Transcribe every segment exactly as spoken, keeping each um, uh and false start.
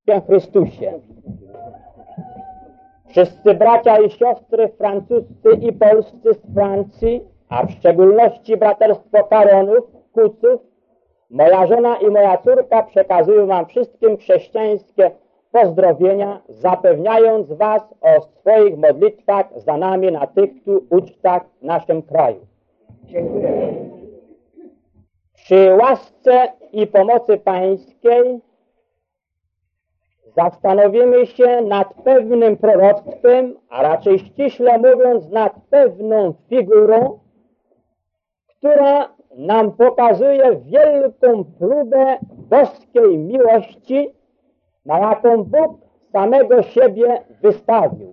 w Chrystusie. Wszyscy bracia i siostry francuscy i polscy z Francji, a w szczególności braterstwo Karonów, Kuców, moja żona i moja córka przekazują wam wszystkim chrześcijańskie pozdrowienia, zapewniając was o swoich modlitwach za nami na tych tu ucztach w naszym kraju. Dziękuję. Przy łasce i pomocy Pańskiej zastanowimy się nad pewnym proroctwem, a raczej ściśle mówiąc nad pewną figurą, która nam pokazuje wielką próbę boskiej miłości, na jaką Bóg samego siebie wystawił.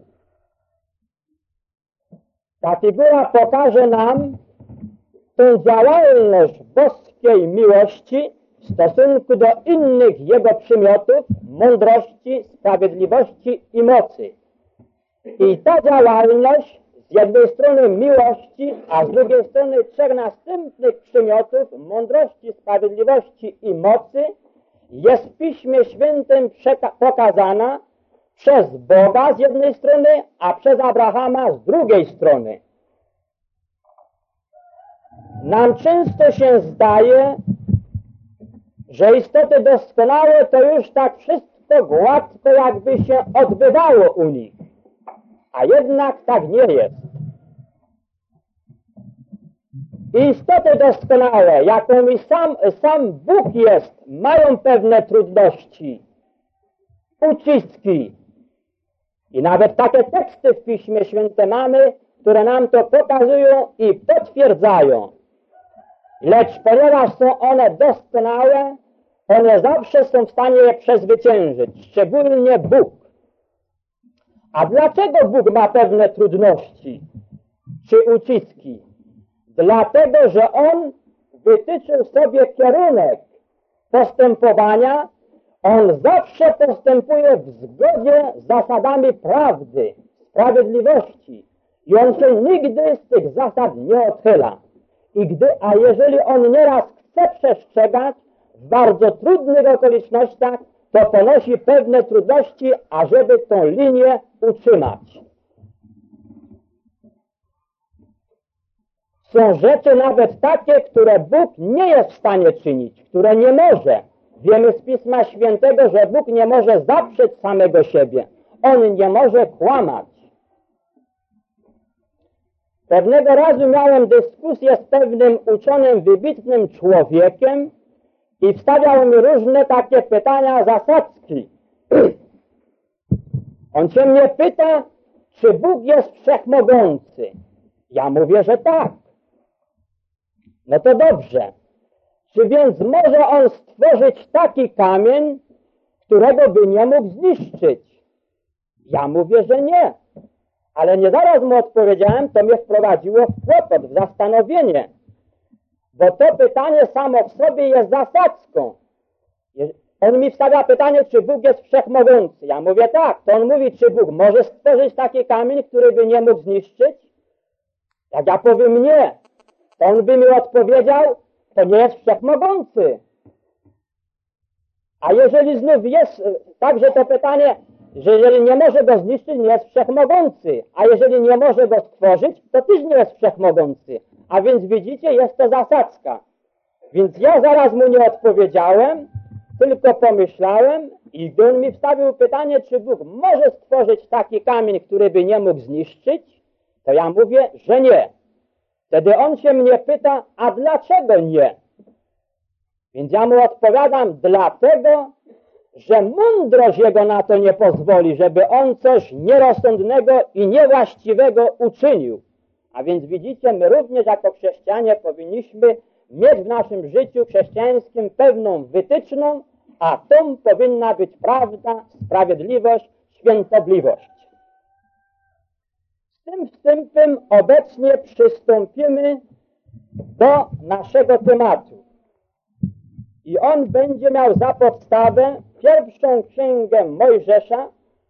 Ta figura pokaże nam tę działalność boskiej miłości w stosunku do innych Jego przymiotów, mądrości, sprawiedliwości i mocy. I ta działalność z jednej strony miłości, a z drugiej strony trzech następnych przymiotów mądrości, sprawiedliwości i mocy jest w Piśmie Świętym pokazana przez Boga z jednej strony, a przez Abrahama z drugiej strony. Nam często się zdaje, że istoty doskonałe to już tak wszystko gładko jakby się odbywało u nich, a jednak tak nie jest. Istoty doskonałe, jaką i sam, sam Bóg jest, mają pewne trudności, uciski. I nawet takie teksty w Piśmie Świętym mamy, które nam to pokazują i potwierdzają. Lecz ponieważ są one doskonałe, one zawsze są w stanie je przezwyciężyć, szczególnie Bóg. A dlaczego Bóg ma pewne trudności czy uciski? Dlatego, że On wytyczył sobie kierunek postępowania. On zawsze postępuje w zgodzie z zasadami prawdy, sprawiedliwości. I On się nigdy z tych zasad nie odchyla. I gdy, a jeżeli On nieraz chce przestrzegać w bardzo trudnych okolicznościach, to ponosi pewne trudności, ażeby tą linię utrzymać. Są rzeczy nawet takie, które Bóg nie jest w stanie czynić, które nie może. Wiemy z Pisma Świętego, że Bóg nie może zaprzeć samego siebie. On nie może kłamać. Pewnego razu miałem dyskusję z pewnym uczonym, wybitnym człowiekiem i wstawiał mi różne takie pytania, zasadzki. On się mnie pyta, czy Bóg jest wszechmogący. Ja mówię, że tak. No to dobrze. Czy więc może On stworzyć taki kamień, którego by nie mógł zniszczyć? Ja mówię, że nie. Ale nie zaraz mu odpowiedziałem, to mnie wprowadziło w kłopot, w zastanowienie. Bo to pytanie samo w sobie jest zasadzką. On mi wstawia pytanie, czy Bóg jest wszechmogący. Ja mówię tak. To on mówi, czy Bóg może stworzyć taki kamień, który by nie mógł zniszczyć? Jak ja powiem nie, to on by mi odpowiedział, to nie jest wszechmogący. A jeżeli znów jest także to pytanie, że jeżeli nie może go zniszczyć, nie jest wszechmogący. A jeżeli nie może go stworzyć, to też nie jest wszechmogący. A więc widzicie, jest to zasadzka. Więc ja zaraz mu nie odpowiedziałem, tylko pomyślałem i gdy on mi wstawił pytanie, czy Bóg może stworzyć taki kamień, który by nie mógł zniszczyć, to ja mówię, że nie. Wtedy on się mnie pyta, a dlaczego nie? Więc ja mu odpowiadam, dlatego, że mądrość jego na to nie pozwoli, żeby on coś nierozsądnego i niewłaściwego uczynił. A więc widzicie, my również jako chrześcijanie powinniśmy mieć w naszym życiu chrześcijańskim pewną wytyczną, a tą powinna być prawda, sprawiedliwość, świętobliwość. Z tym wstępem obecnie przystąpimy do naszego tematu. I on będzie miał za podstawę pierwszą księgę Mojżesza,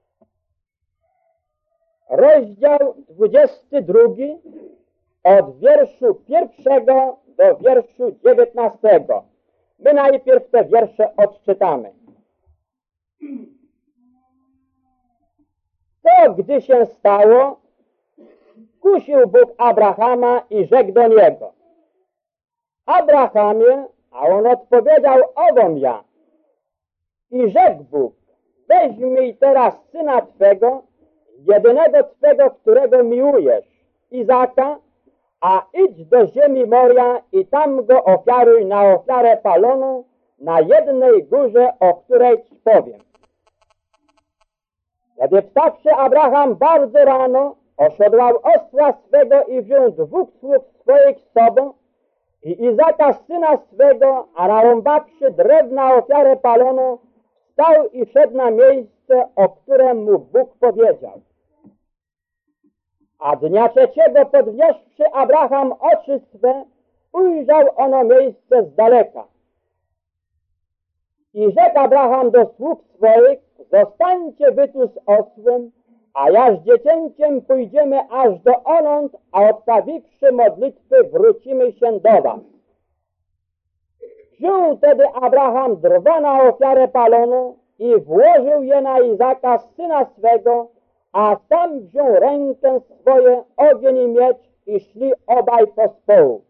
rozdział dwudziesty drugi, od wierszu pierwszego do wierszu dziewiętnastego. My najpierw te wiersze odczytamy. gdy się stało, kusił Bóg Abrahama i rzekł do niego: Abrahamie, a on odpowiedział: ową ja. I rzekł Bóg: weźmij teraz syna Twego, jedynego Twego, którego miłujesz, Izaka, a idź do ziemi Moria i tam go ofiaruj na ofiarę paloną na jednej górze, o której Ci powiem. Wtedy wstawszy Abraham bardzo rano, osiodłał osła swego i wziął dwóch sług swoich z sobą i Izaka syna swego, a narąbawszy drew na ofiarę paloną, wstał i szedł na miejsce, o którym mu Bóg powiedział. A dnia trzeciego podniósłszy Abraham oczy swe, ujrzał ono miejsce z daleka. I rzekł Abraham do sług swoich: zostańcie wy tu z osłem, a ja z dziecięciem pójdziemy aż do onąd, a odstawiwszy modlitwy wrócimy się do was. Wziął tedy Abraham drwa na ofiarę paloną i włożył je na Izaka syna swego, a sam wziął rękę swoje, ogień i miecz i szli obaj pospołu.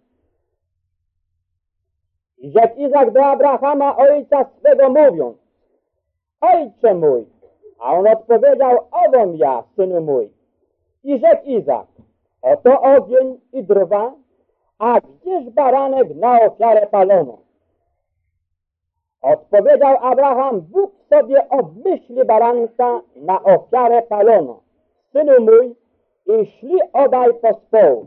I rzekł Izak do Abrahama ojca swego mówiąc: ojcze mój. A on odpowiedział: ową ja, synu mój. I rzekł Izak: oto ogień i drwa, a gdzież baranek na ofiarę paloną? Odpowiedział Abraham: Bóg sobie obmyśli baranka na ofiarę paloną, synu mój, i szli obaj pospołu.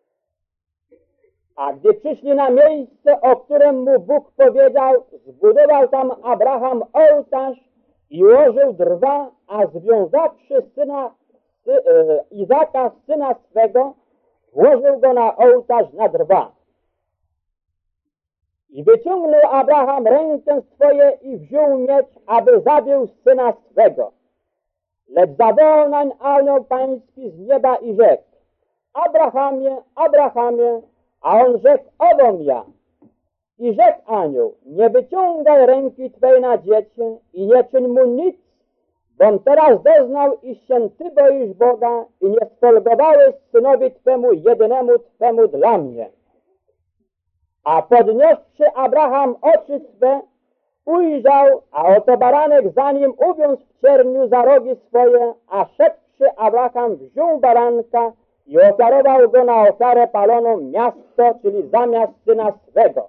A gdy przyszli na miejsce, o którym mu Bóg powiedział, zbudował tam Abraham ołtarz i ułożył drwa, a związawszy syna sy, e, Izaka, syna swego, włożył go na ołtarz na drwa. I wyciągnął Abraham rękę swoje i wziął miecz, aby zabił syna swego. Lecz zawołał nań anioł pański z nieba i rzekł: Abrahamie, Abrahamie, a on rzekł: ową ja. I rzekł anioł: nie wyciągaj ręki Twej na dziecię i nie czyń mu nic, bom teraz doznał, iż się Ty boisz Boga i nie sfolgowałeś synowi Twemu jedynemu Twemu dla mnie. A podniósłszy Abraham oczy swe, ujrzał, a oto baranek za nim uwiązł w cierniu za rogi swoje, a szedłszy Abraham wziął baranka i ofiarował go na ofiarę paloną miasto, czyli zamiast syna swego.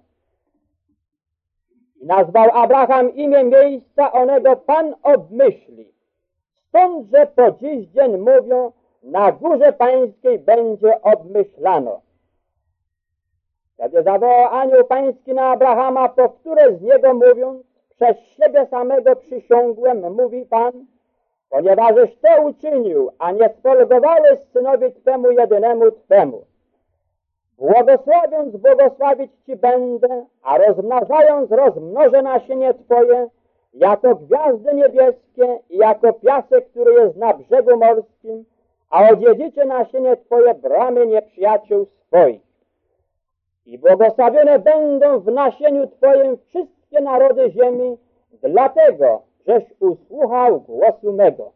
I nazwał Abraham imię miejsca onego Pan obmyśli. Stąd, że po dziś dzień mówią, na górze pańskiej będzie obmyślano. Wtedy zawołał anioł pański na Abrahama, po które z niego mówiąc: przez siebie samego przysiągłem, mówi Pan, ponieważeś to uczynił, a nie sfolgowałeś synowi Twemu jedynemu Twemu. Błogosławiąc, błogosławić Ci będę, a rozmnażając, rozmnożę nasienie Twoje, jako gwiazdy niebieskie i jako piasek, który jest na brzegu morskim, a odziedziczy nasienie Twoje bramy nieprzyjaciół swoich. I błogosławione będą w nasieniu Twoim wszystkie narody ziemi, dlatego, żeś usłuchał głosu mego.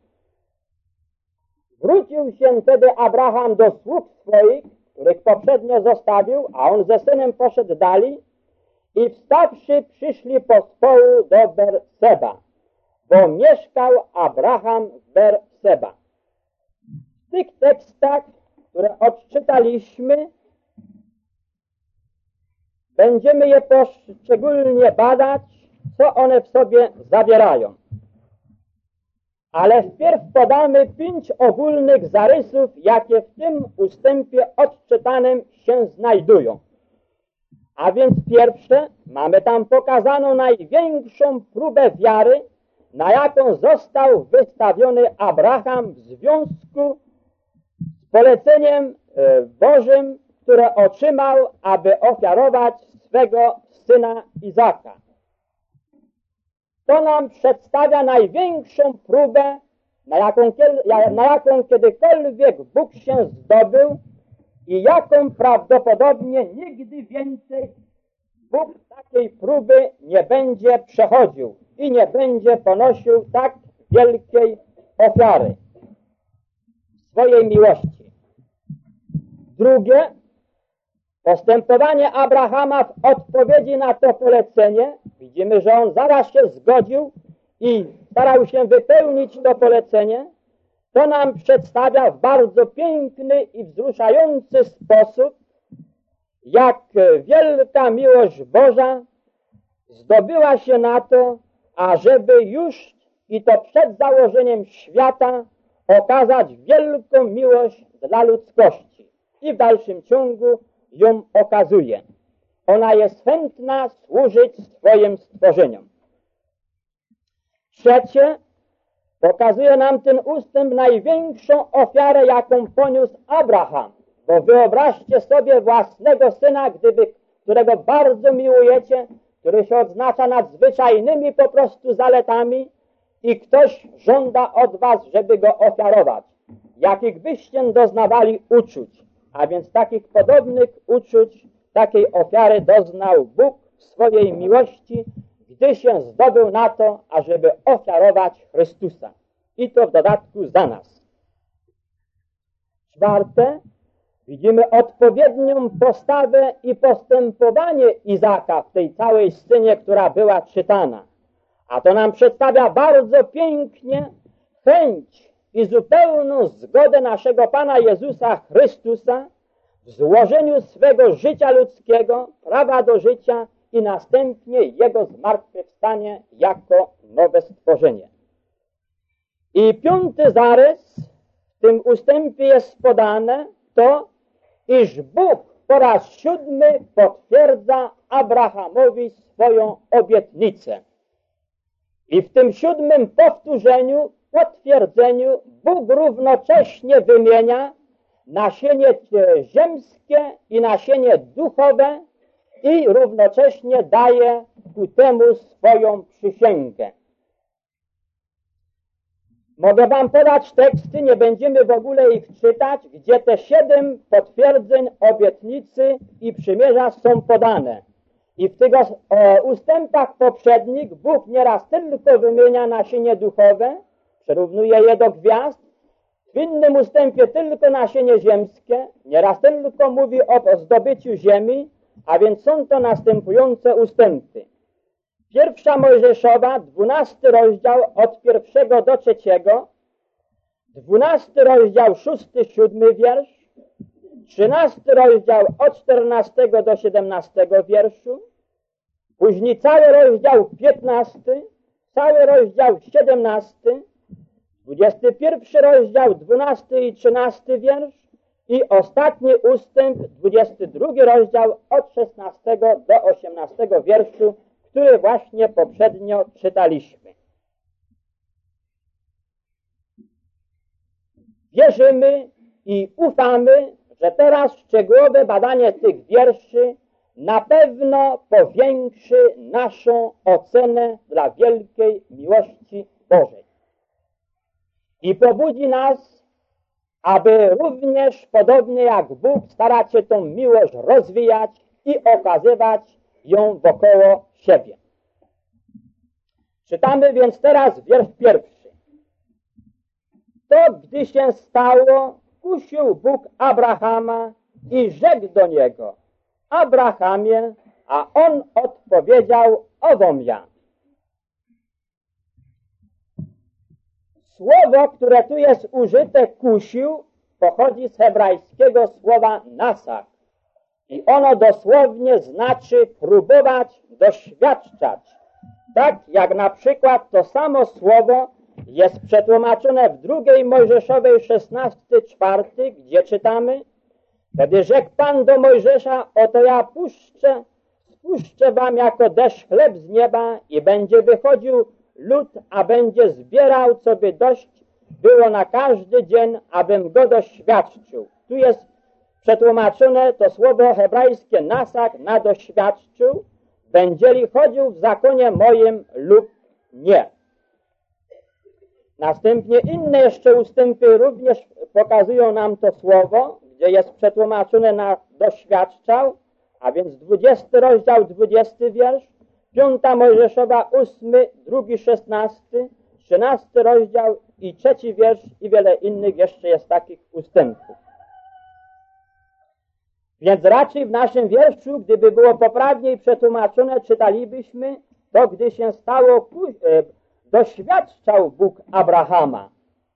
Wrócił się wtedy Abraham do sług swoich, których poprzednio zostawił, a on ze synem poszedł dalej, i wstawszy przyszli pospołu do Berseba, bo mieszkał Abraham w Berseba. W tych tekstach, które odczytaliśmy, będziemy je poszczególnie badać, co one w sobie zawierają. Ale wpierw podamy pięć ogólnych zarysów, jakie w tym ustępie odczytanym się znajdują. A więc pierwsze, mamy tam pokazaną największą próbę wiary, na jaką został wystawiony Abraham w związku z poleceniem Bożym, które otrzymał, aby ofiarować swego syna Izaka. To nam przedstawia największą próbę, na jaką, na jaką kiedykolwiek Bóg się zdobył i jaką prawdopodobnie nigdy więcej Bóg takiej próby nie będzie przechodził i nie będzie ponosił tak wielkiej ofiary. swojej miłości. Drugie, postępowanie Abrahama w odpowiedzi na to polecenie. Widzimy, że on zaraz się zgodził i starał się wypełnić to polecenie. To nam przedstawia w bardzo piękny i wzruszający sposób, jak wielka miłość Boża zdobyła się na to, ażeby już i to przed założeniem świata okazać wielką miłość dla ludzkości. I w dalszym ciągu ją okazuje. Ona jest chętna służyć swoim stworzeniom. Trzecie, pokazuje nam ten ustęp największą ofiarę, jaką poniósł Abraham. Bo wyobraźcie sobie własnego syna, gdyby, którego bardzo miłujecie, który się odznacza nadzwyczajnymi po prostu zaletami i ktoś żąda od was, żeby go ofiarować. Jakich byście doznawali uczuć, a więc takich podobnych uczuć, takiej ofiary doznał Bóg w swojej miłości, gdy się zdobył na to, ażeby ofiarować Chrystusa. I to w dodatku za nas. Czwarte, widzimy odpowiednią postawę i postępowanie Izaka w tej całej scenie, która była czytana. A to nam przedstawia bardzo pięknie chęć i zupełną zgodę naszego Pana Jezusa Chrystusa w złożeniu swego życia ludzkiego, prawa do życia i następnie Jego zmartwychwstanie jako nowe stworzenie. I piąty zarys w tym ustępie jest podane to, iż Bóg po raz siódmy potwierdza Abrahamowi swoją obietnicę. I w tym siódmym powtórzeniu, potwierdzeniu Bóg równocześnie wymienia nasienie ziemskie i nasienie duchowe i równocześnie daje ku temu swoją przysięgę. Mogę wam podać teksty, nie będziemy w ogóle ich czytać, gdzie te siedem potwierdzeń obietnicy i przymierza są podane. I w tych e, ustępach poprzednich Bóg nieraz tylko wymienia nasienie duchowe, przyrównuje je do gwiazd, w innym ustępie tylko nasienie ziemskie, nieraz tylko mówi o zdobyciu ziemi, a więc są to następujące ustępy. Pierwsza Mojżeszowa, dwunasty rozdział od pierwszego do trzeciego, dwunasty rozdział, szósty, siódmy wiersz, trzynasty rozdział od czternastego do siedemnastego wierszu, później cały rozdział piętnasty, cały rozdział siedemnasty, dwudziesty pierwszy rozdział, dwunasty i trzynasty wiersz i ostatni ustęp, dwudziesty drugi rozdział od szesnastego do osiemnastego wierszu, który właśnie poprzednio czytaliśmy. Wierzymy i ufamy, że teraz szczegółowe badanie tych wierszy na pewno powiększy naszą ocenę dla wielkiej miłości Bożej. I pobudzi nas, aby również, podobnie jak Bóg, starać się tą miłość rozwijać i okazywać ją wokoło siebie. Czytamy więc teraz wiersz pierwszy. To, gdy się stało, kusił Bóg Abrahama i rzekł do niego: Abrahamie, a on odpowiedział: owom ja. Słowo, które tu jest użyte, kusił, pochodzi z hebrajskiego słowa nasach. I ono dosłownie znaczy próbować, doświadczać. Tak jak na przykład to samo słowo jest przetłumaczone w drugiej Mojżeszowej szesnasty, czwarty, gdzie czytamy: wtedy rzekł Pan do Mojżesza: oto ja puszczę, spuszczę wam jako deszcz chleb z nieba i będzie wychodził lud, a będzie zbierał, co by dość było na każdy dzień, abym go doświadczył. Tu jest przetłumaczone to słowo hebrajskie nasak na doświadczył, będzieli chodził w zakonie moim lub nie. Następnie inne jeszcze ustępy również pokazują nam to słowo, gdzie jest przetłumaczone na doświadczał, a więc dwudziesty rozdział, dwudziesty wiersz, piąta Mojżeszowa, ósmy, drugi, szesnasty, trzynasty rozdział i trzeci wiersz i wiele innych jeszcze jest takich ustępów. Więc raczej w naszym wierszu, gdyby było poprawniej przetłumaczone, czytalibyśmy to, gdy się stało, doświadczał Bóg Abrahama.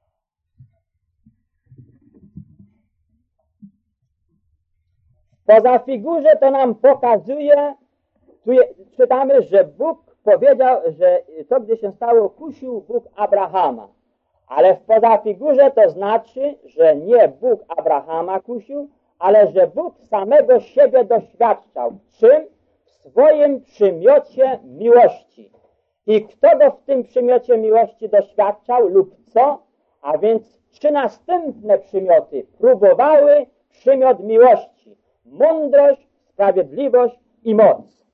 Poza figurze to nam pokazuje, tu je, czytamy, że Bóg powiedział, że to, gdy się stało, kusił Bóg Abrahama. Ale w poza figurze to znaczy, że nie Bóg Abrahama kusił, ale że Bóg samego siebie doświadczał. Czym? W swoim przymiocie miłości. I kto go w tym przymiocie miłości doświadczał lub co? A więc trzy następne przymioty próbowały przymiot miłości. Mądrość, sprawiedliwość i moc.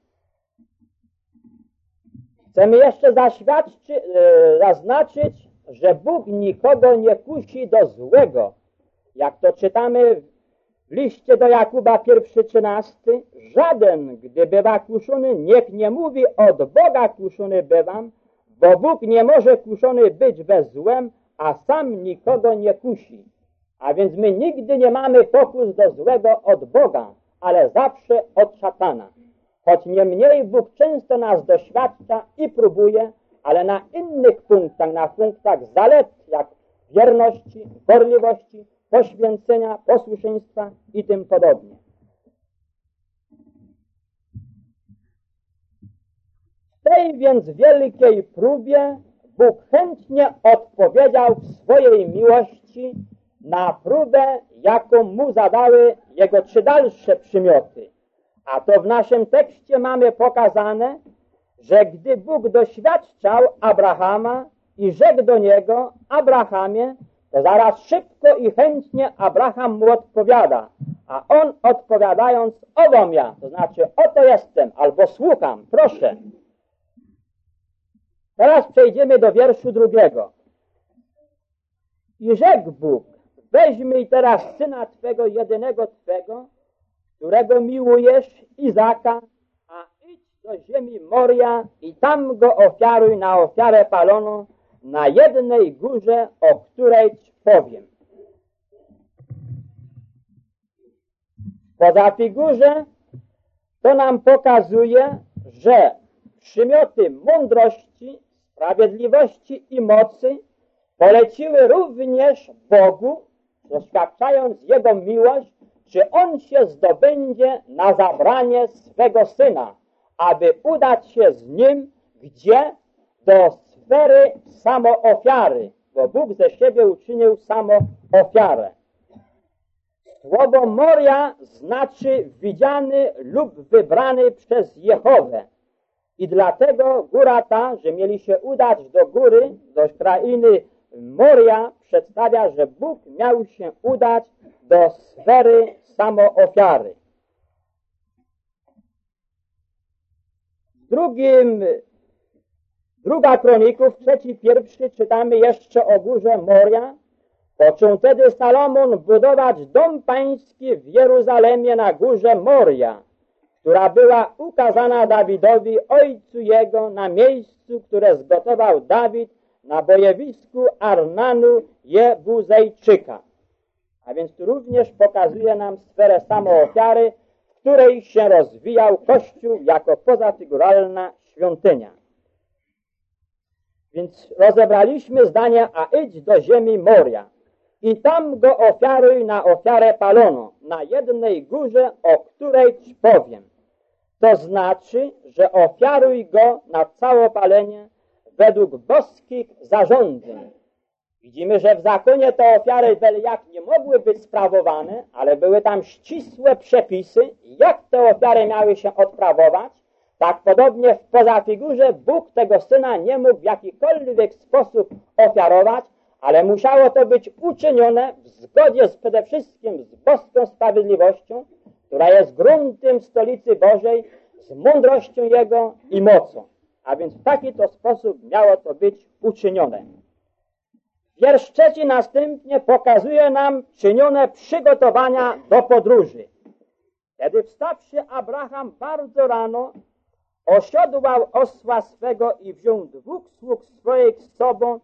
Chcemy jeszcze zaświadczyć, e, zaznaczyć, że Bóg nikogo nie kusi do złego. Jak to czytamy w liście do Jakuba pierwszy trzynasty, żaden, gdy bywa kuszony, niech nie mówi od Boga kuszony bywam, bo Bóg nie może kuszony być we złem, a sam nikogo nie kusi. A więc my nigdy nie mamy pokus do złego od Boga, ale zawsze od szatana. Choć niemniej Bóg często nas doświadcza i próbuje, ale na innych punktach, na punktach zalet, jak wierności, gorliwości, poświęcenia, posłuszeństwa i tym podobnie. W tej więc wielkiej próbie Bóg chętnie odpowiedział w swojej miłości na próbę, jaką mu zadały jego trzy dalsze przymioty. A to w naszym tekście mamy pokazane, że gdy Bóg doświadczał Abrahama i rzekł do niego: Abrahamie, to zaraz szybko i chętnie Abraham mu odpowiada, a on odpowiadając: owom ja, to znaczy oto jestem, albo słucham, proszę. Teraz przejdziemy do wierszu drugiego. I rzekł Bóg: weźmij teraz syna Twego, jedynego Twego, którego miłujesz, Izaka, a idź do ziemi Moria i tam go ofiaruj na ofiarę paloną na jednej górze, o której Ci powiem. Poza figurze to nam pokazuje, że przymioty mądrości, sprawiedliwości i mocy poleciły również Bogu, doświadczając Jego miłość, czy On się zdobędzie na zabranie swego Syna, aby udać się z Nim, gdzie? Do sfery samoofiary, bo Bóg ze siebie uczynił samoofiarę. Słowo Moria znaczy widziany lub wybrany przez Jehowę. I dlatego góra ta, że mieli się udać do góry, do krainy Moria, przedstawia, że Bóg miał się udać do sfery samoofiary. W drugim, druga Kroników, trzeci pierwszy, czytamy jeszcze o górze Moria. Począł wtedy Salomon budować dom pański w Jeruzalemie na górze Moria, która była ukazana Dawidowi, ojcu jego, na miejscu, które zgotował Dawid na bojowisku Arnanu Jebuzejczyka. A więc tu również pokazuje nam sferę samoofiary, w której się rozwijał Kościół jako pozafiguralna świątynia. Więc rozebraliśmy zdania: a idź do ziemi Moria i tam go ofiaruj na ofiarę paloną, na jednej górze, o której Ci powiem. To znaczy, że ofiaruj go na całopalenie według boskich zarządzeń. Widzimy, że w zakonie te ofiary byle jak nie mogły być sprawowane, ale były tam ścisłe przepisy, jak te ofiary miały się odprawować. Tak podobnie w pozafigurze Bóg tego Syna nie mógł w jakikolwiek sposób ofiarować, ale musiało to być uczynione w zgodzie z, przede wszystkim z boską sprawiedliwością, która jest gruntem stolicy Bożej, z mądrością Jego i mocą. A więc w taki to sposób miało to być uczynione. Wiersz trzeci następnie pokazuje nam czynione przygotowania do podróży. Wtedy wstawszy Abraham bardzo rano, osiodłał osła swego i wziął dwóch sług swoich z sobą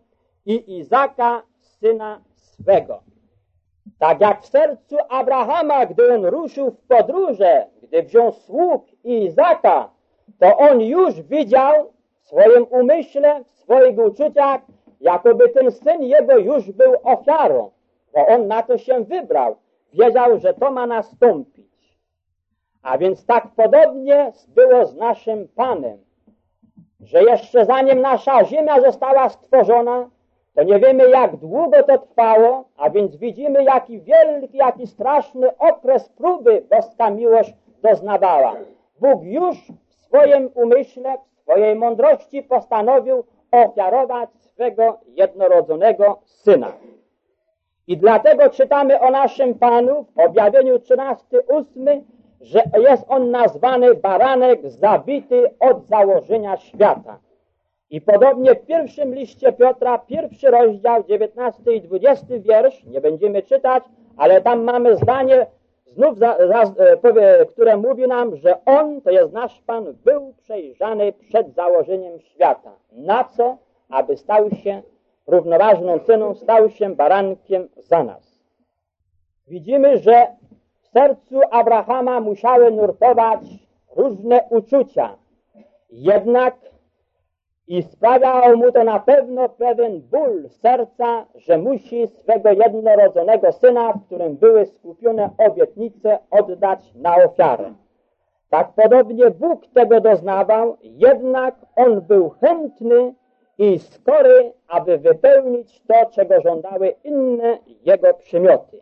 i Izaka, syna swego. Tak jak w sercu Abrahama, gdy on ruszył w podróże, gdy wziął sług i Izaka, to on już widział w swoim umyśle, w swoich uczuciach, jakoby ten syn jego już był ofiarą, bo on na to się wybrał. Wiedział, że to ma nastąpić. A więc tak podobnie było z naszym Panem, że jeszcze zanim nasza ziemia została stworzona, to nie wiemy, jak długo to trwało, a więc widzimy, jaki wielki, jaki straszny okres próby boska miłość doznawała. Bóg już w swoim umyśle, w swojej mądrości postanowił ofiarować swego jednorodzonego Syna. I dlatego czytamy o naszym Panu w objawieniu trzynastym ósmym, że jest on nazwany baranek zabity od założenia świata. I podobnie w pierwszym liście Piotra, pierwszy rozdział, dziewiętnasty i dwudziesty wiersz, nie będziemy czytać, ale tam mamy zdanie, znów za, za, które mówi nam, że On, to jest nasz Pan, był przejrzany przed założeniem świata. Na co? Aby stał się równoważną ceną, stał się barankiem za nas. Widzimy, że w sercu Abrahama musiały nurtować różne uczucia. Jednak i sprawiało mu to na pewno pewien ból serca, że musi swego jednorodzonego syna, w którym były skupione obietnice, oddać na ofiarę. Tak podobnie Bóg tego doznawał, jednak On był chętny i skory, aby wypełnić to, czego żądały inne Jego przymioty.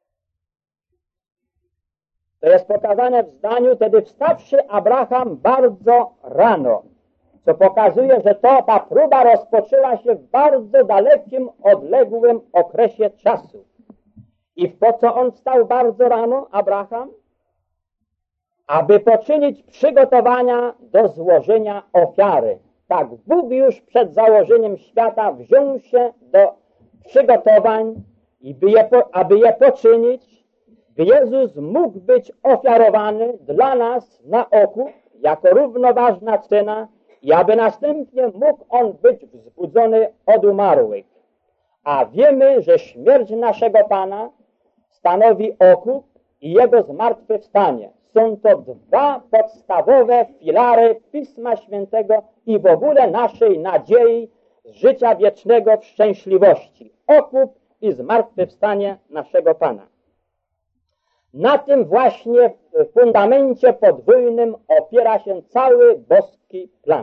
To jest pokazane w zdaniu, wtedy wstawszy Abraham bardzo rano, co pokazuje, że to, ta próba rozpoczęła się w bardzo dalekim, odległym okresie czasu. I po co on wstał bardzo rano, Abraham? Aby poczynić przygotowania do złożenia ofiary. Tak, Bóg już przed założeniem świata wziął się do przygotowań, i by je, aby je poczynić, by Jezus mógł być ofiarowany dla nas na okup, jako równoważna cena, i aby następnie mógł On być wzbudzony od umarłych. A wiemy, że śmierć naszego Pana stanowi okup i Jego zmartwychwstanie. Są to dwa podstawowe filary Pisma Świętego i w ogóle naszej nadziei z życia wiecznego w szczęśliwości. Okup i zmartwychwstanie naszego Pana. Na tym właśnie fundamencie podwójnym opiera się cały boski plan.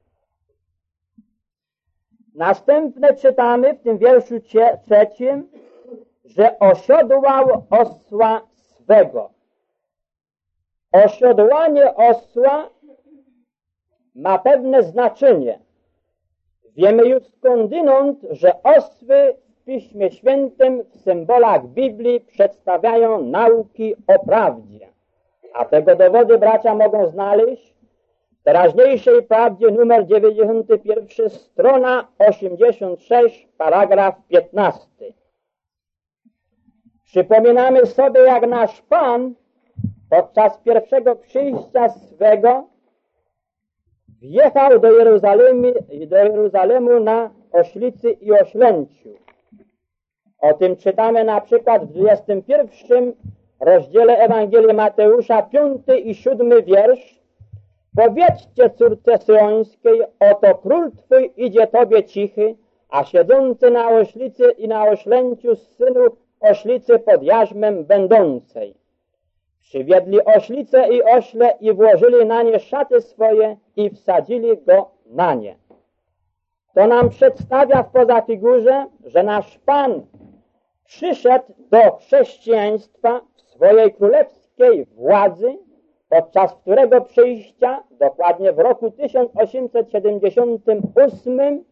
Następne czytamy w tym wierszu trzecim, że osiodłał osła swego. Osiodłanie osła ma pewne znaczenie. Wiemy już skądinąd, że osły w Piśmie Świętym, w symbolach Biblii przedstawiają nauki o prawdzie. A tego dowody bracia mogą znaleźć w teraźniejszej prawdzie numer dziewięćdziesiąty pierwszy, strona osiemdziesiąt sześć, paragraf piętnasty. Przypominamy sobie, jak nasz Pan podczas pierwszego przyjścia swego wjechał do Jerozolimy, do Jeruzalemu na oślicy i oślęciu. O tym czytamy na przykład w dwudziestym pierwszym rozdziale Ewangelii Mateusza, piąty i siódmy wiersz. Powiedzcie córce syjońskiej, oto król twój idzie tobie cichy, a siedzący na oślicy i na oślęciu z synów oślicy pod jarzmem będącej. Przywiedli oślicę i ośle i włożyli na nie szaty swoje i wsadzili go na nie. To nam przedstawia w pozafigurze, że nasz Pan przyszedł do chrześcijaństwa w swojej królewskiej władzy, podczas którego przyjścia, dokładnie w roku tysiąc osiemset siedemdziesiątym ósmym,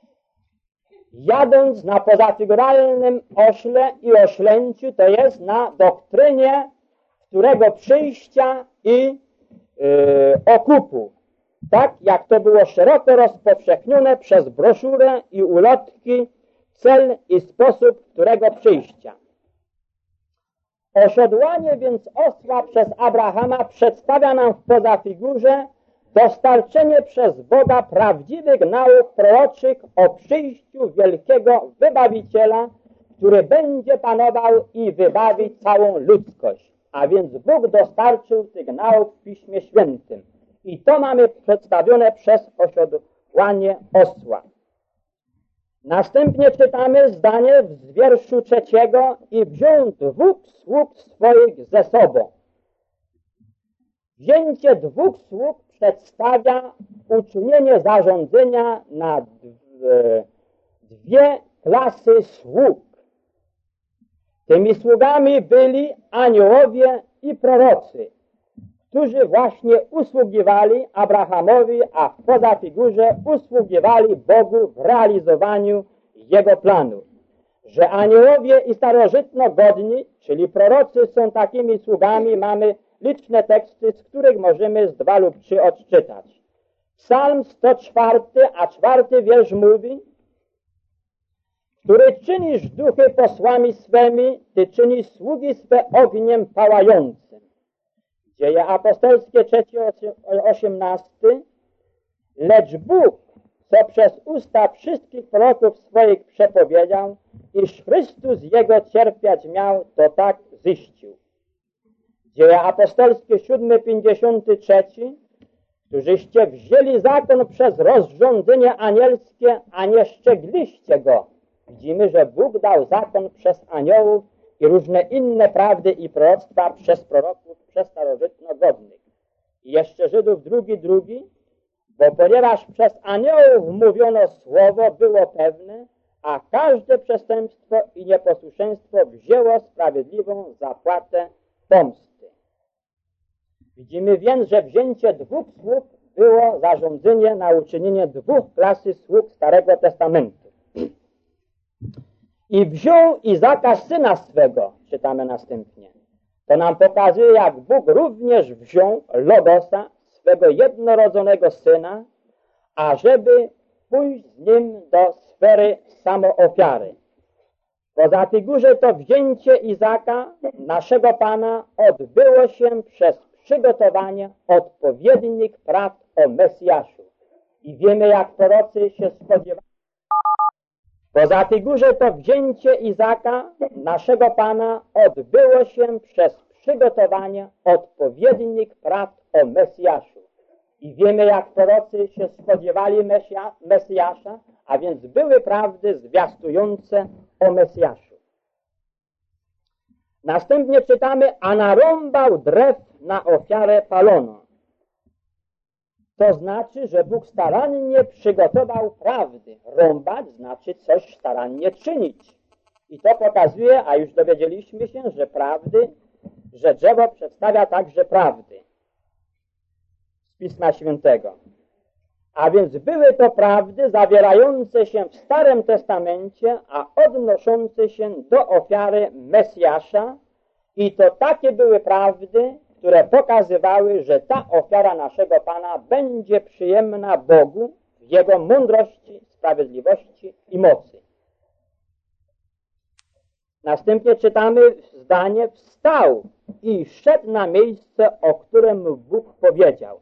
jadąc na pozafiguralnym ośle i oślęciu, to jest na doktrynie którego przyjścia i yy, okupu. Tak jak to było szeroko rozpowszechnione przez broszurę i ulotki, cel i sposób którego przyjścia. Osiodłanie więc osła przez Abrahama przedstawia nam w pozafigurze, dostarczenie przez Boga prawdziwych nauk proroczych o przyjściu wielkiego Wybawiciela, który będzie panował i wybawi całą ludzkość. A więc Bóg dostarczył tych nauk w Piśmie Świętym. I to mamy przedstawione przez osiodłanie osła. Następnie czytamy zdanie z wierszu trzeciego: i wziął dwóch sług swoich ze sobą. Wzięcie dwóch sług przedstawia uczynienie zarządzenia na dwie klasy sług. Tymi sługami byli aniołowie i prorocy, którzy właśnie usługiwali Abrahamowi, a w pozafigurze usługiwali Bogu w realizowaniu Jego planu. Że aniołowie i starożytnogodni, czyli prorocy, są takimi sługami, mamy liczne teksty, z których możemy z dwa lub trzy odczytać. Psalm sto czwarty, a czwarty wiersz mówi: który czynisz duchy posłami swemi, Ty czynisz sługi swe ogniem pałającym. Dzieje apostolskie trzeci, osiemnasty. Lecz Bóg, co przez usta wszystkich proroków swoich przepowiedział, iż Chrystus Jego cierpiać miał, to tak ziścił. Dzieje apostolskie siódmy, pięćdziesiąty trzeci. Którzyście wzięli zakon przez rozrządzenie anielskie, a nie szczegliście go. Widzimy, że Bóg dał zakon przez aniołów i różne inne prawdy i proroctwa przez proroków, przez starożytnogodnych. I jeszcze Żydów drugi, drugi, bo ponieważ przez aniołów mówiono słowo było pewne, a każde przestępstwo i nieposłuszeństwo wzięło sprawiedliwą zapłatę pomsty. Widzimy więc, że wzięcie dwóch sług było zarządzenie na uczynienie dwóch klasy sług Starego Testamentu. I wziął Izaka syna swego, czytamy następnie. To nam pokazuje, jak Bóg również wziął Logosa, swego jednorodzonego syna, ażeby pójść z nim do sfery samoofiary. Poza figurze to wzięcie Izaka, naszego Pana, odbyło się przez przygotowanie odpowiednich prawd o Mesjaszu. I wiemy, jak prorocy się spodziewali. Poza figurze to wzięcie Izaka, naszego Pana, odbyło się przez przygotowanie odpowiednich prawd o Mesjaszu. I wiemy, jak prorocy się spodziewali Mesja, Mesjasza, a więc były prawdy zwiastujące o Mesjaszu. Następnie czytamy: a narąbał drew na ofiarę paloną. To znaczy, że Bóg starannie przygotował prawdy. Rąbać znaczy coś starannie czynić. I to pokazuje, a już dowiedzieliśmy się, że prawdy, że drzewo przedstawia także prawdy z Pisma Świętego. A więc były to prawdy zawierające się w Starym Testamencie, a odnoszące się do ofiary Mesjasza. I to takie były prawdy, które pokazywały, że ta ofiara naszego Pana będzie przyjemna Bogu w Jego mądrości, sprawiedliwości i mocy. Następnie czytamy zdanie: wstał i szedł na miejsce, o którym Bóg powiedział.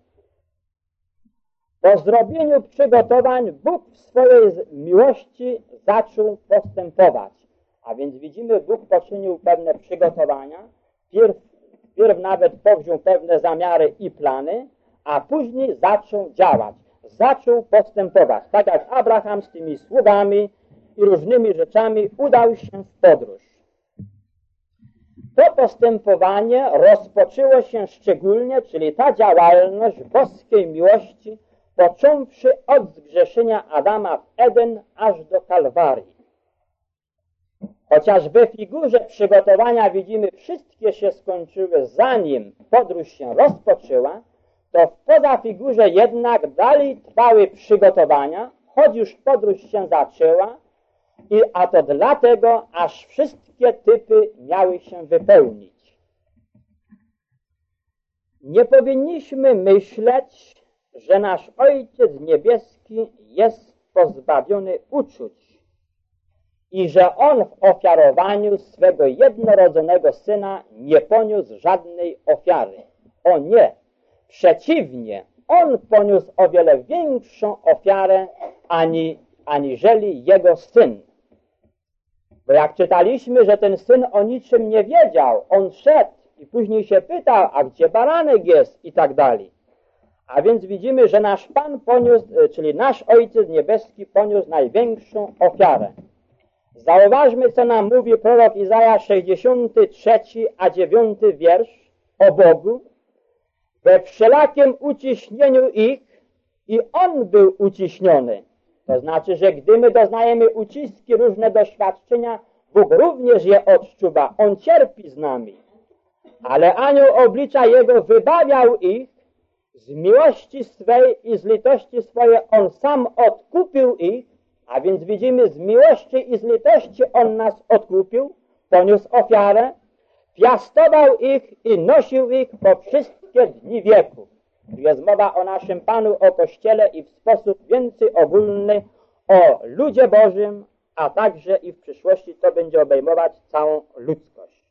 Po zrobieniu przygotowań Bóg w swojej miłości zaczął postępować. A więc widzimy, Bóg poczynił pewne przygotowania, pierw, pierw nawet powziął pewne zamiary i plany, a później zaczął działać, zaczął postępować. Tak jak Abraham z tymi sługami i różnymi rzeczami udał się w podróż. To postępowanie rozpoczęło się szczególnie, czyli ta działalność boskiej miłości, począwszy od zgrzeszenia Adama w Eden aż do Kalwarii. Chociaż we figurze przygotowania widzimy, wszystkie się skończyły zanim podróż się rozpoczęła, to w pozafigurze jednak dalej trwały przygotowania, choć już podróż się zaczęła, i a to dlatego, aż wszystkie typy miały się wypełnić. Nie powinniśmy myśleć, że nasz Ojciec Niebieski jest pozbawiony uczuć i że On w ofiarowaniu swego jednorodzonego Syna nie poniósł żadnej ofiary. O nie! Przeciwnie, On poniósł o wiele większą ofiarę ani, aniżeli Jego Syn. Bo jak czytaliśmy, że ten Syn o niczym nie wiedział, On szedł i później się pytał, a gdzie baranek jest i tak dalej. A więc widzimy, że nasz Pan poniósł, czyli nasz Ojciec Niebieski poniósł największą ofiarę. Zauważmy, co nam mówi prorok Izajasz sześćdziesiąty trzeci a dziewiąty wiersz o Bogu. We wszelakim uciśnieniu ich i On był uciśniony. To znaczy, że gdy my doznajemy uciski, różne doświadczenia, Bóg również je odczuwa. On cierpi z nami. Ale anioł oblicza Jego wybawiał ich z miłości swej i z litości swojej. On sam odkupił ich, a więc widzimy, z miłości i z litości On nas odkupił, poniósł ofiarę, piastował ich i nosił ich po wszystkie dni wieku. Tu jest mowa o naszym Panu, o Kościele i w sposób więcej ogólny o ludzie Bożym, a także i w przyszłości to będzie obejmować całą ludzkość.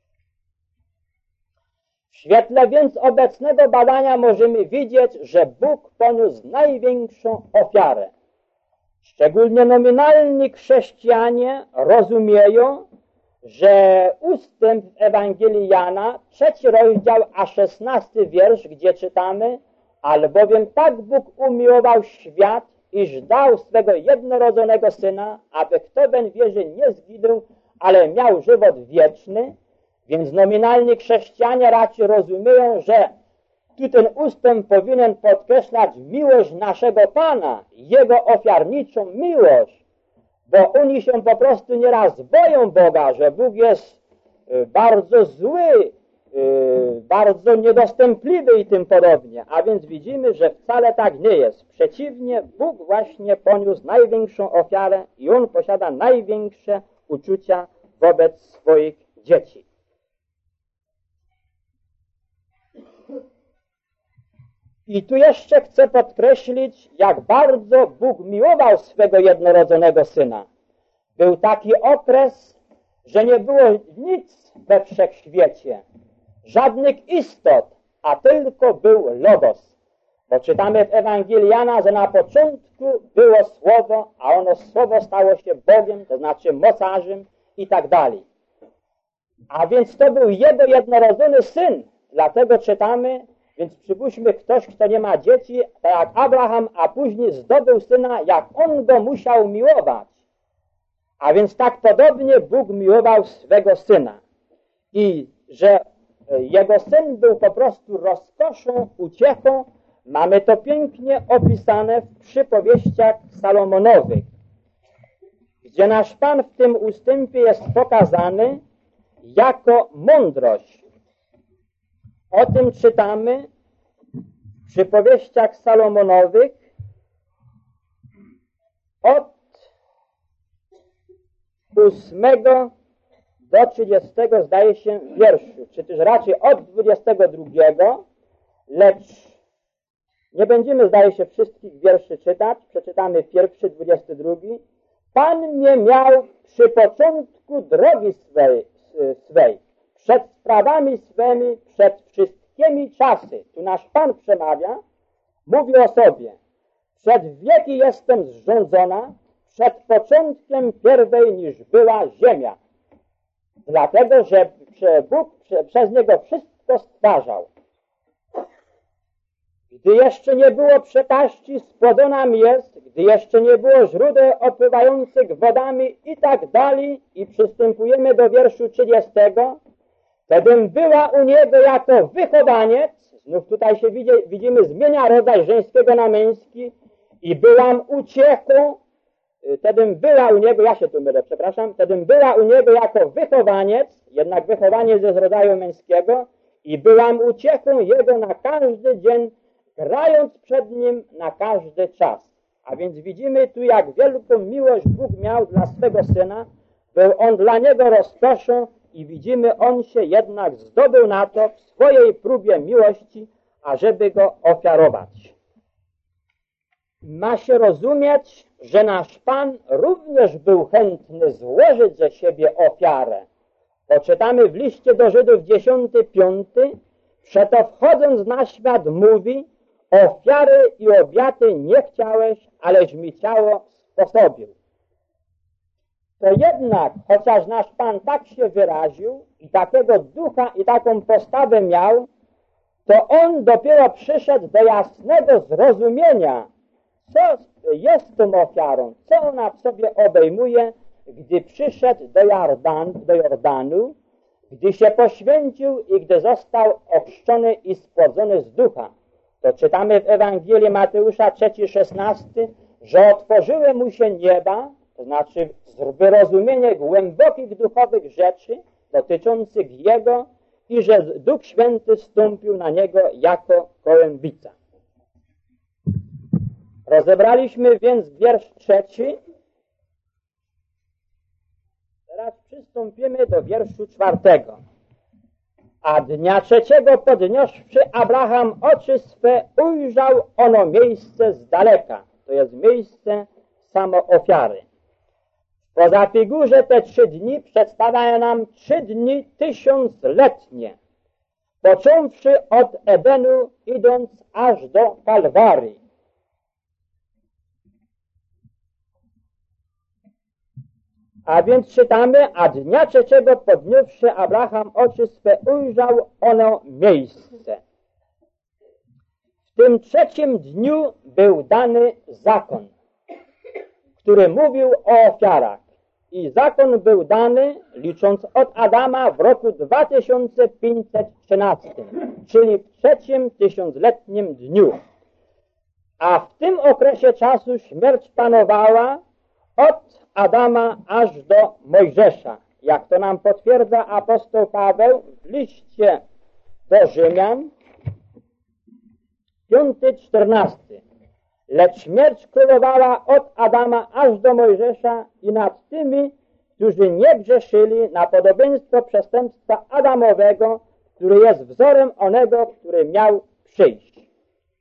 W świetle więc obecnego badania możemy widzieć, że Bóg poniósł największą ofiarę. Szczególnie nominalni chrześcijanie rozumieją, że ustęp w Ewangelii Jana, trzeci rozdział, a szesnasty wiersz, gdzie czytamy: albowiem tak Bóg umiłował świat, iż dał swego jednorodzonego Syna, aby kto weń wierzy nie zginął, ale miał żywot wieczny. Więc nominalni chrześcijanie raczej rozumieją, że tu ten ustęp powinien podkreślać miłość naszego Pana, Jego ofiarniczą miłość, bo oni się po prostu nieraz boją Boga, że Bóg jest bardzo zły, bardzo niedostępliwy i tym podobnie. A więc widzimy, że wcale tak nie jest. Przeciwnie, Bóg właśnie poniósł największą ofiarę i On posiada największe uczucia wobec swoich dzieci. I tu jeszcze chcę podkreślić, jak bardzo Bóg miłował swego jednorodzonego Syna. Był taki okres, że nie było nic we wszechświecie, żadnych istot, a tylko był Logos. Bo czytamy w Ewangelii Jana, że na początku było Słowo, a ono Słowo stało się Bogiem, to znaczy mocarzem i tak dalej. A więc to był Jego jednorodzony Syn, dlatego czytamy. Więc przypuśćmy, ktoś, kto nie ma dzieci, tak jak Abraham, a później zdobył syna, jak on go musiał miłować. A więc tak podobnie Bóg miłował swego Syna. I że Jego Syn był po prostu rozkoszą, uciechą, mamy to pięknie opisane w przypowieściach Salomonowych, gdzie nasz Pan w tym ustępie jest pokazany jako mądrość. O tym czytamy w przypowieściach Salomonowych od ósmego do trzydziestego, zdaje się, wierszu, czy też raczej od dwudziestego drugiego, lecz nie będziemy, zdaje się, wszystkich wierszy czytać, przeczytamy pierwszy, dwudziesty drugi. Pan mnie miał przy początku drogi swej, swej przed sprawami swymi, przed wszystkimi czasy. Tu nasz Pan przemawia, mówi o sobie. Przed wieki jestem zrządzona, przed początkiem pierwej niż była ziemia. Dlatego, że Bóg przez Niego wszystko stwarzał. Gdy jeszcze nie było przepaści, spłodzona jest, gdy jeszcze nie było źródeł opływających wodami i tak dalej. I przystępujemy do wierszu trzydziestego. Wtedy była u Niego jako wychowaniec, znów tutaj się widzi, widzimy, zmienia rodzaj żeńskiego na męski, i byłam uciechą, wtedy była u Niego, ja się tu mylę, przepraszam, wtedy była u Niego jako wychowaniec, jednak wychowaniec jest z rodzaju męskiego, i byłam uciechą Jego na każdy dzień, grając przed Nim na każdy czas. A więc widzimy tu, jak wielką miłość Bóg miał dla swego Syna, był On dla Niego rozkoszą i widzimy, On się jednak zdobył na to w swojej próbie miłości, ażeby Go ofiarować. Ma się rozumieć, że nasz Pan również był chętny złożyć ze siebie ofiarę. Poczytamy w liście do Żydów dziesiąty, piąty, przeto wchodząc na świat mówi, ofiary i obiady nie chciałeś, aleś mi ciało sposobił. To jednak, chociaż nasz Pan tak się wyraził i takiego ducha i taką postawę miał, to On dopiero przyszedł do jasnego zrozumienia, co jest tą ofiarą, co ona w sobie obejmuje, gdy przyszedł do, Jordan, do Jordanu, gdy się poświęcił i gdy został ochrzczony i spłodzony z ducha. To czytamy w Ewangelii Mateusza trzy szesnaście, że otworzyły mu się nieba, to znaczy wyrozumienie głębokich duchowych rzeczy dotyczących Jego i że Duch Święty stąpił na Niego jako gołębica. Rozebraliśmy więc wiersz trzeci. Teraz przystąpimy do wierszu czwartego. A dnia trzeciego podniósłszy Abraham oczy swe, ujrzał ono miejsce z daleka. To jest miejsce samoofiary. Poza figurze te trzy dni przedstawiają nam trzy dni tysiącletnie, począwszy od Edenu, idąc aż do Kalwarii. A więc czytamy, a dnia trzeciego podniósłszy Abraham oczy swe, ujrzał ono miejsce. W tym trzecim dniu był dany zakon, który mówił o ofiarach. I zakon był dany, licząc od Adama, w roku dwa tysiące pięćset trzynastym, czyli w trzecim tysiącletnim dniu. A w tym okresie czasu śmierć panowała od Adama aż do Mojżesza, jak to nam potwierdza apostoł Paweł w liście do Rzymian, piąty, czternasty. Lecz śmierć królowała od Adama aż do Mojżesza i nad tymi, którzy nie grzeszyli, na podobieństwo przestępstwa Adamowego, który jest wzorem onego, który miał przyjść.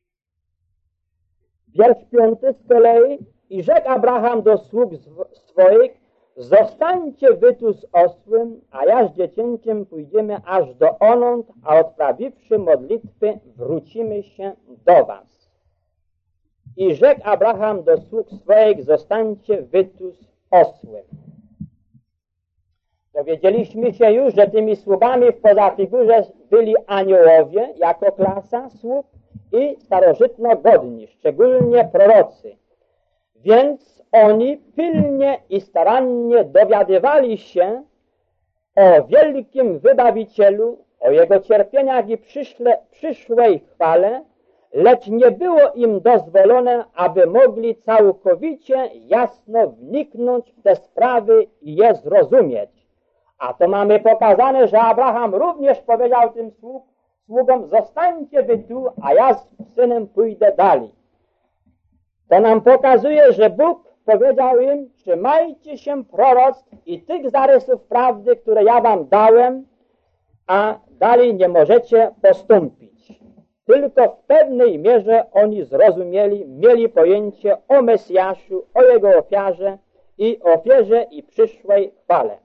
Wiersz piąty z kolei. I rzekł Abraham do sług swoich, zostańcie wy tu z osłem, a ja z dziecięciem pójdziemy aż do onąd, a odprawiwszy modlitwy wrócimy się do was. I rzekł Abraham do sług swoich, zostańcie wy tu z osłem. Dowiedzieliśmy się już, że tymi sługami w pozafigurze byli aniołowie jako klasa sług i starożytnogodni, szczególnie prorocy. Więc oni pilnie i starannie dowiadywali się o wielkim Wybawicielu, o Jego cierpieniach i przyszle, przyszłej chwale, lecz nie było im dozwolone, aby mogli całkowicie jasno wniknąć w te sprawy i je zrozumieć. A to mamy pokazane, że Abraham również powiedział tym sług, sługom, zostańcie wy tu, a ja z synem pójdę dalej. To nam pokazuje, że Bóg powiedział im, trzymajcie się proroctw i tych zarysów prawdy, które ja wam dałem, a dalej nie możecie postąpić. Tylko w pewnej mierze oni zrozumieli, mieli pojęcie o Mesjaszu, o Jego ofiarze i ofierze i przyszłej chwale.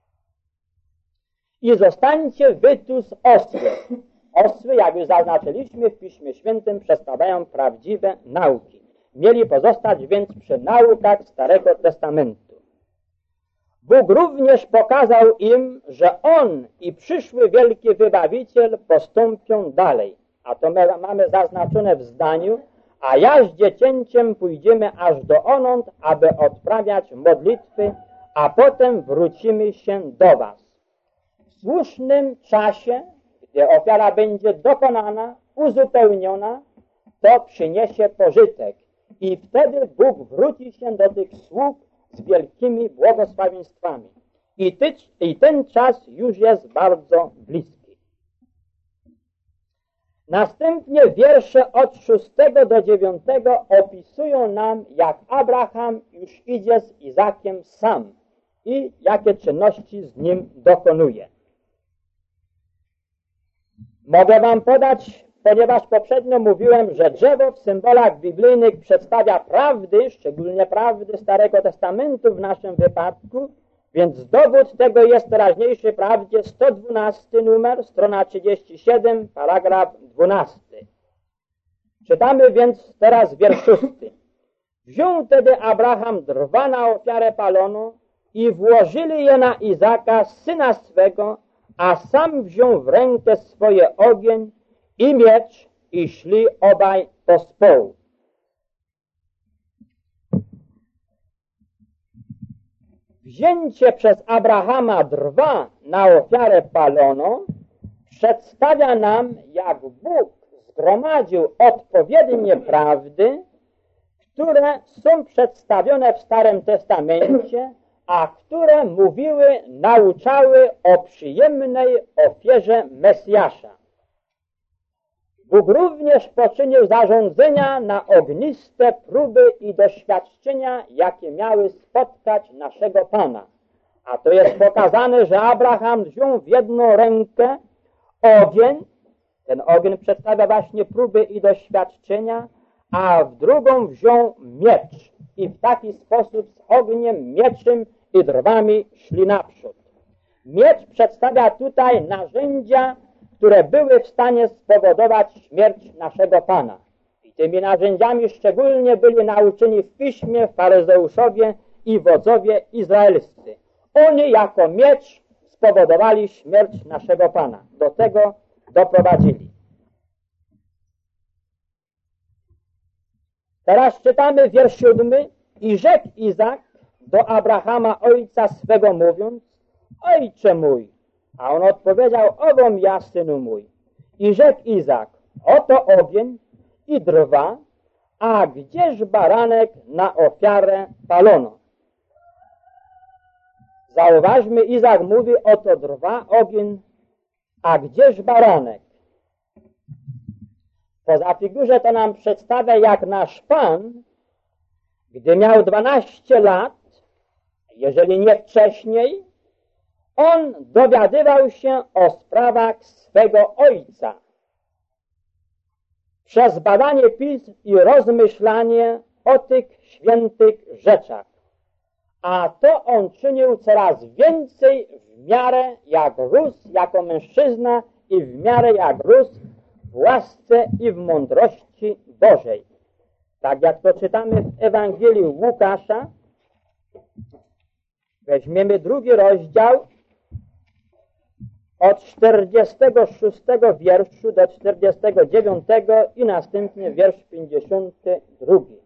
I zostańcie wy tu z osły. Osły, jak już zaznaczyliśmy w Piśmie Świętym, przedstawiają prawdziwe nauki. Mieli pozostać więc przy naukach Starego Testamentu. Bóg również pokazał im, że On i przyszły wielki Wybawiciel postąpią dalej. A to my mamy zaznaczone w zdaniu, a ja z dziecięciem pójdziemy aż do onąd, aby odprawiać modlitwy, a potem wrócimy się do was. W słusznym czasie, gdy ofiara będzie dokonana, uzupełniona, to przyniesie pożytek. I wtedy Bóg wróci się do tych sług z wielkimi błogosławieństwami. I, ty, I ten czas już jest bardzo bliski. Następnie wiersze od szóstego do dziewiątego opisują nam, jak Abraham już idzie z Izakiem sam i jakie czynności z nim dokonuje. Mogę wam podać, ponieważ poprzednio mówiłem, że drzewo w symbolach biblijnych przedstawia prawdy, szczególnie prawdy Starego Testamentu w naszym wypadku, więc dowód tego jest teraźniejszy prawdzie sto dwunasty numer, strona trzydzieści siedem, paragraf dwunasty. Czytamy więc teraz wiersz szósty. Wziął tedy Abraham drwa na ofiarę paloną i włożyli je na Izaka, syna swego, a sam wziął w rękę swoje ogień i miecz i szli obaj pospołu. Wzięcie przez Abrahama drwa na ofiarę paloną przedstawia nam, jak Bóg zgromadził odpowiednie prawdy, które są przedstawione w Starym Testamencie, a które mówiły, nauczały o przyjemnej ofierze Mesjasza. Bóg również poczynił zarządzenia na ogniste próby i doświadczenia, jakie miały spotkać naszego Pana. A to jest pokazane, że Abraham wziął w jedną rękę ogień, ten ogień przedstawia właśnie próby i doświadczenia, a w drugą wziął miecz i w taki sposób z ogniem, mieczem i drwami szli naprzód. Miecz przedstawia tutaj narzędzia, które były w stanie spowodować śmierć naszego Pana. I tymi narzędziami szczególnie byli nauczeni w Piśmie faryzeuszowie i wodzowie izraelscy. Oni jako miecz spowodowali śmierć naszego Pana. Do tego doprowadzili. Teraz czytamy wiersz siódmy. I rzekł Izak do Abrahama ojca swego mówiąc: Ojcze mój. A on odpowiedział: Owom ja, synu mój. I rzekł Izak: Oto ogień i drwa, a gdzież baranek na ofiarę paloną? Zauważmy, Izak mówi: oto drwa, ogień, a gdzież baranek? Poza figurze to nam przedstawia, jak nasz Pan, gdy miał dwanaście lat, jeżeli nie wcześniej, on dowiadywał się o sprawach swego ojca. Przez badanie pism i rozmyślanie o tych świętych rzeczach. A to on czynił coraz więcej w miarę jak rósł jako mężczyzna i w miarę jak rósł w łasce i w mądrości Bożej. Tak jak to czytamy w Ewangelii Łukasza, weźmiemy drugi rozdział od czterdziestego szóstego wierszu do czterdziestego dziewiątego i następnie wiersz pięćdziesiąty drugi.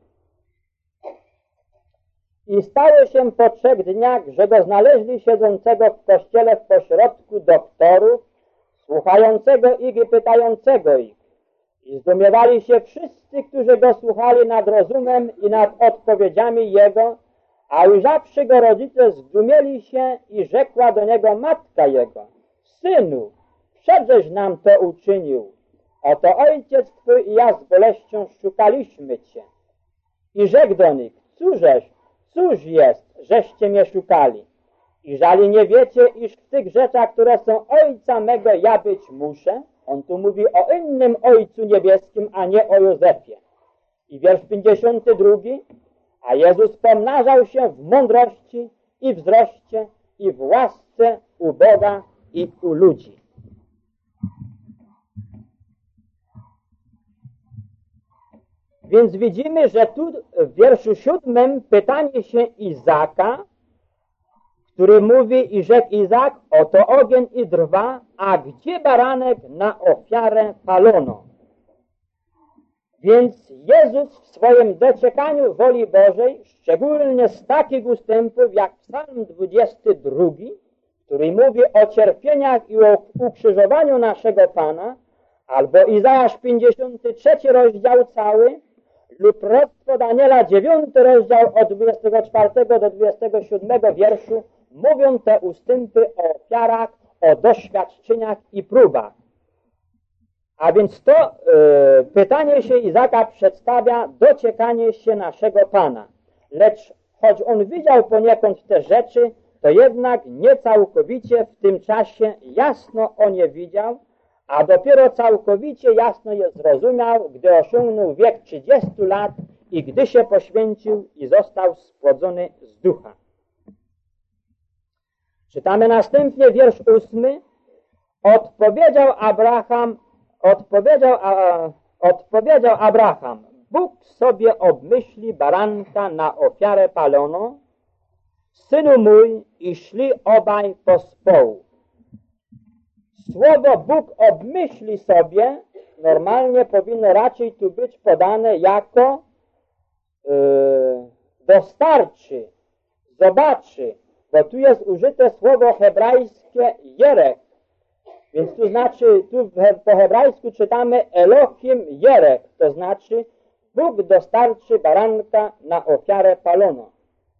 I stało się po trzech dniach, że go znaleźli siedzącego w kościele w pośrodku doktorów, słuchającego ich i pytającego ich. I zdumiewali się wszyscy, którzy go słuchali nad rozumem i nad odpowiedziami jego, a ujrzawszy go rodzice zdumieli się i rzekła do niego matka jego: Synu, przedżeś nam to uczynił. Oto ojciec twój i ja z boleścią szukaliśmy cię. I rzekł do nich: Cóżeś, cóż jest, żeście mnie szukali? I żali nie wiecie, iż w tych rzeczach, które są ojca mego, ja być muszę? On tu mówi o innym Ojcu Niebieskim, a nie o Józefie. I wiersz pięćdziesiąty drugi. A Jezus pomnażał się w mądrości i wzroście i w łasce u Boga i u ludzi. Więc widzimy, że tu w wierszu siódmym pytanie się Izaka, który mówi: i rzekł Izak, oto ogień i drwa, a gdzie baranek na ofiarę paloną? Więc Jezus w swoim doczekaniu woli Bożej, szczególnie z takich ustępów jak Psalm dwudziesty drugi, który mówi o cierpieniach i o ukrzyżowaniu naszego Pana, albo Izajasz pięćdziesiąty trzeci rozdział cały, lub proroctwo Daniela dziewiąty rozdział od dwudziestego czwartego do dwudziestego siódmego wierszu, mówią te ustępy o ofiarach, o doświadczeniach i próbach. A więc to yy, pytanie się Izaka przedstawia dociekanie się naszego Pana. Lecz choć on widział poniekąd te rzeczy, to jednak nie całkowicie w tym czasie jasno o nie widział, a dopiero całkowicie jasno je zrozumiał, gdy osiągnął wiek trzydziestu lat i gdy się poświęcił i został spłodzony z ducha. Czytamy następnie wiersz ósmy. Odpowiedział Abraham, odpowiedział Odpowiedział Abraham: Bóg sobie obmyśli baranka na ofiarę paloną, synu mój, i szli obaj pospołu. Słowo Bóg obmyśli sobie normalnie powinno raczej tu być podane jako yy, dostarczy, zobaczy, bo tu jest użyte słowo hebrajskie jerech, więc tu znaczy, tu po hebrajsku czytamy Elohim jerech, to znaczy Bóg dostarczy baranka na ofiarę paloną.